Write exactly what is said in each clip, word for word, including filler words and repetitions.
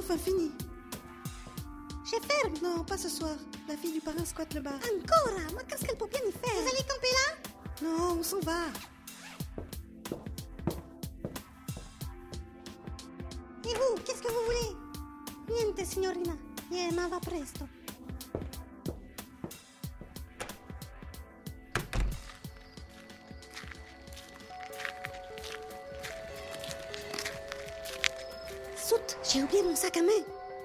enfin fini. J'ai ferme. Non, pas ce soir. La fille du parrain squatte le bar. Ancora? Ma qu'est-ce qu'elle peut bien y faire? Vous allez camper là? Non, on s'en va. Et vous, qu'est-ce que vous voulez? Niente, signorina. Yeah, ma va presto. Zut, j'ai oublié mon sac à main.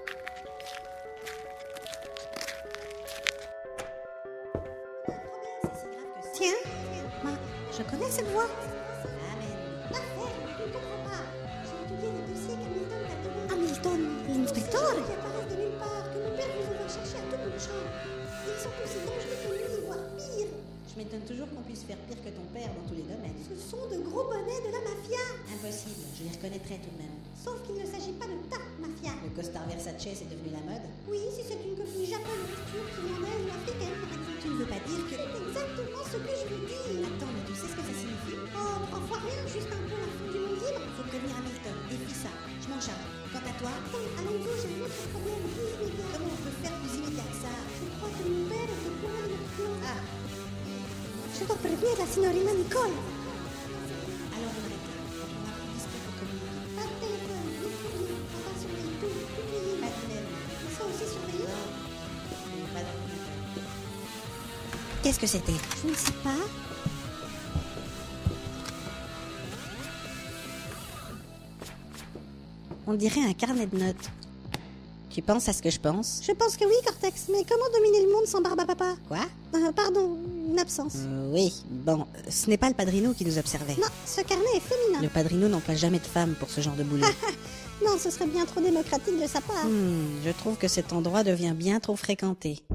Tiens, ma, je connais cette voix. La ferme, tu ne comprends pas. J'ai étudié le dossier qu'Hamilton t'a donné. Hamilton, l'inspecteur? Qui apparaissent de nulle part, que mon père vous va chercher à tout bout de champ. Ils sont aussi dangereux que lui, voire pire. Je m'étonne toujours qu'on puisse faire pire que ton père dans tous les domaines. Ce sont de gros bonnets de la mafia. Impossible, je les reconnaîtrais tout de même. Sauf qu'il ne s'agit pas de ta mafia. Le costard Versace, c'est devenu la mode. Oui, si c'est une copine japonaise, turque, irlandaise ou africaine, par exemple. Tu ne veux pas dire que... C'est exactement ce que je veux dire. Attends, mais tu sais ce que ça signifie? Oh, trois fois rien, juste un peu la fin du monde libre. Faut prévenir Hamilton, défie ça. Je m'en charge. Quant à toi, Hey, allons-y, j'ai un autre problème plus immédiat. comment on peut faire plus immédiat que ça? Je crois que mon père est au courant de notre plan. Ah, Je dois prévenir la signorina Nicole. alors on arrête là. On tournera plus discret pour communiquer. Pas de téléphone, ni de courrier. On va surveiller tout, publier. Pas d'email. Ils sont aussi surveillés. Non, mais pas d'ordinateur. Qu'est-ce que c'était? Je ne sais pas. On dirait un carnet de notes. Tu penses à ce que je pense? Je pense que oui, Cortex, mais comment dominer le monde sans barbe à papa? Quoi? Euh, pardon, une absence. Euh, Oui, bon, ce n'est pas le padrino qui nous observait. Non, ce carnet est féminin. Le padrino n'emploie jamais de femme pour ce genre de boulot. Non, ce serait bien trop démocratique de sa part. Hmm, je trouve que cet endroit devient bien trop fréquenté.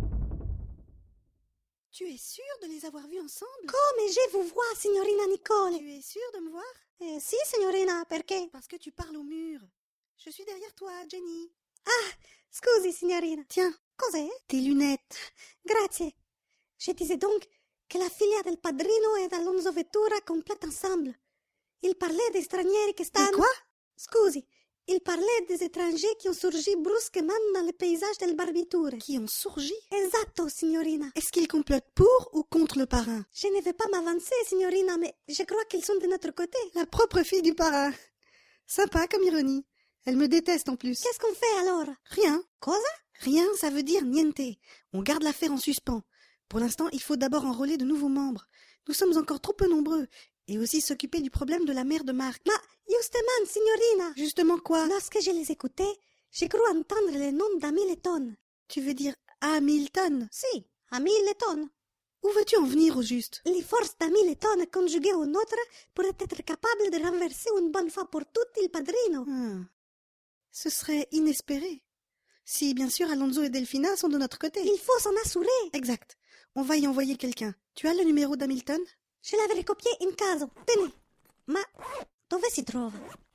Tu es sûre de les avoir vus ensemble? Come je vous vois, signorina Nicole? Tu es sûre de me voir? Eh, si, signorina, perché? Parce que tu parles au mur. Je suis derrière toi, Jenny. Scusi, signorina. Tiens, Cos'è? tes lunettes. Grazie. Je disais donc que la figlia del padrino e Alonso Vettura complètent ensemble. Il parlait des stranieri che stanno... Et quoi? Scusi, il parlait des étrangers qui ont surgi brusquement dans le paysage del Barbiture. Qui ont surgi? Esatto, signorina. Est-ce qu'ils complotent pour ou contre le parrain? Je ne vais pas m'avancer, signorina, mais je crois qu'ils sont de notre côté. La propre fille du parrain. Sympa comme ironie. Elle me déteste en plus. Qu'est-ce qu'on fait alors? Rien. Cosa? Rien, ça veut dire niente. On garde l'affaire en suspens. Pour l'instant, il faut d'abord enrôler de nouveaux membres. Nous sommes encore trop peu nombreux. Et aussi s'occuper du problème de la mère de Marc. Ma, justement, signorina. Justement quoi? Lorsque je les écoutais, j'ai cru entendre le nom d'Hamilton. Tu veux dire Hamilton? Si, Hamilton. Où veux-tu en venir au juste? Les forces d'Hamilton conjuguées aux nôtres pourraient être capables de renverser une bonne fois pour toutes il padrino. Hmm. Ce serait inespéré. Si, bien sûr, Alonso et Delphina sont de notre côté. Il faut s'en assurer. Exact. On va y envoyer quelqu'un. Tu as le numéro d'Hamilton? Je l'avais recopié in caso. Tenez. Ma, dove si trova?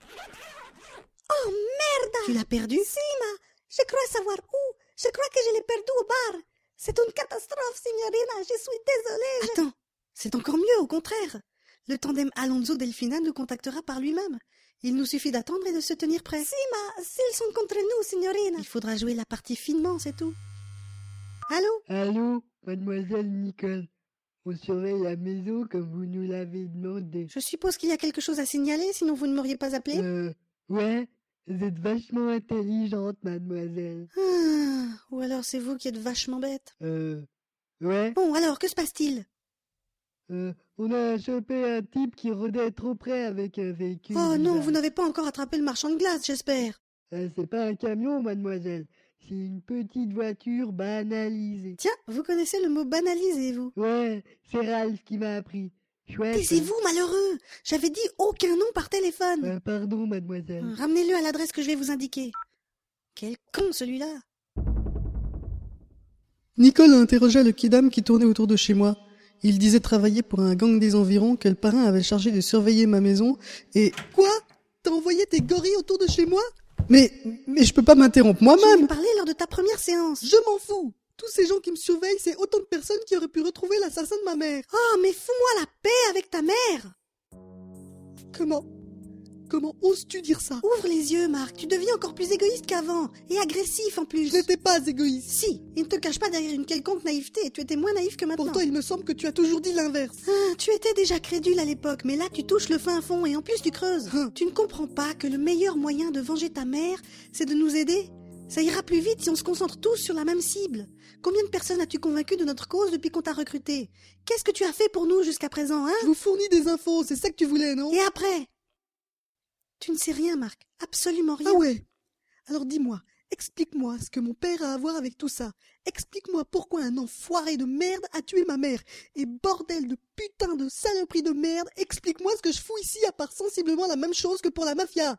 Oh, merde! Tu l'as perdu? Si, ma, je crois savoir où. Je crois que je l'ai perdu au bar. C'est une catastrophe, signorina. Je suis désolée. je- Attends, c'est encore mieux, au contraire. Le tandem Alonso-Delphina nous contactera par lui-même. Il nous suffit d'attendre et de se tenir prêts. Si, ma, s'ils sont contre nous, signorina. Il faudra jouer la partie finement, c'est tout. Allô? Allô, mademoiselle Nicole. On surveille la maison comme vous nous l'avez demandé. Je suppose qu'il y a quelque chose à signaler, sinon vous ne m'auriez pas appelé. Euh, ouais, vous êtes vachement intelligente, mademoiselle. Ah, ou alors c'est vous qui êtes vachement bête. Euh, ouais, Bon, alors, que se passe-t-il? euh, on a chopé un type qui rôdait trop près avec un véhicule. Oh non, bizarre. vous n'avez pas encore attrapé le marchand de glace, j'espère. Euh, c'est pas un camion, mademoiselle. C'est une petite voiture banalisée. Tiens, vous connaissez le mot banalisé, vous. Ouais, c'est Ralph qui m'a appris. Chouette. Taisez-vous, malheureux. J'avais dit aucun nom par téléphone. Euh, pardon, mademoiselle. Ramenez-le à l'adresse que je vais vous indiquer. Quel con, celui-là. Nicole interrogea le kidam qui tournait autour de chez moi. Il disait travailler pour un gang des environs que le parrain avait chargé de surveiller ma maison et... Quoi? T'as envoyé tes gorilles autour de chez moi? Mais, mais je peux pas m'interrompre Je moi-même. lui parlais lors de ta première séance. Je m'en fous. Tous ces gens qui me surveillent, c'est autant de personnes qui auraient pu retrouver l'assassin de ma mère. Oh, mais fous-moi la paix avec ta mère. Comment? comment oses-tu dire ça? Ouvre les yeux, Marc, tu deviens encore plus égoïste qu'avant, et agressif en plus. Je n'étais pas égoïste. Si, il ne te cache pas derrière une quelconque naïveté, tu étais moins naïf que maintenant. Pourtant, il me semble que tu as toujours dit l'inverse. Ah, tu étais déjà crédule à l'époque, mais là tu touches le fin fond et en plus tu creuses. Hein. Tu ne comprends pas que le meilleur moyen de venger ta mère, c'est de nous aider? Ça ira plus vite si on se concentre tous sur la même cible. Combien de personnes as-tu convaincu de notre cause depuis qu'on t'a recruté? Qu'est-ce que tu as fait pour nous jusqu'à présent, hein? Je vous fournis des infos, c'est ça que tu voulais, non? Et après? Tu ne sais rien, Marc. Absolument rien. Ah ouais? Alors dis-moi, explique-moi ce que mon père a à voir avec tout ça. Explique-moi pourquoi un enfoiré de merde a tué ma mère. Et bordel de putain de saloperie de merde, explique-moi ce que je fous ici à part sensiblement la même chose que pour la mafia.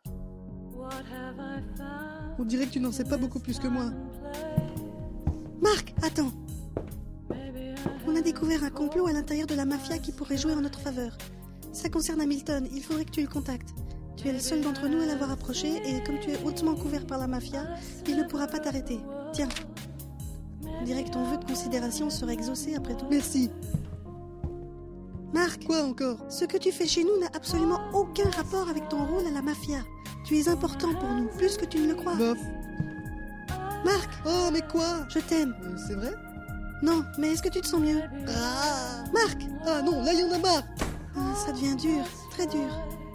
On dirait que tu n'en sais pas beaucoup plus que moi. Marc, attends. On a découvert un complot à l'intérieur de la mafia qui pourrait jouer en notre faveur. Ça concerne Hamilton, il faudrait que tu le contactes. Tu es le seul d'entre nous à l'avoir approché et comme tu es hautement couvert par la mafia, il ne pourra pas t'arrêter. Tiens. On dirait que ton vœu de considération sera exaucé après tout. Merci. Marc, Quoi encore? ce que tu fais chez nous n'a absolument aucun rapport avec ton rôle à la mafia. Tu es important pour nous, plus que tu ne le crois. Bof. Marc, Oh, mais quoi? je t'aime. Euh, c'est vrai? Non, mais est-ce que tu te sens mieux? Ah! Marc! Ah non, là il y en a marre! Ah, ça devient dur, très dur.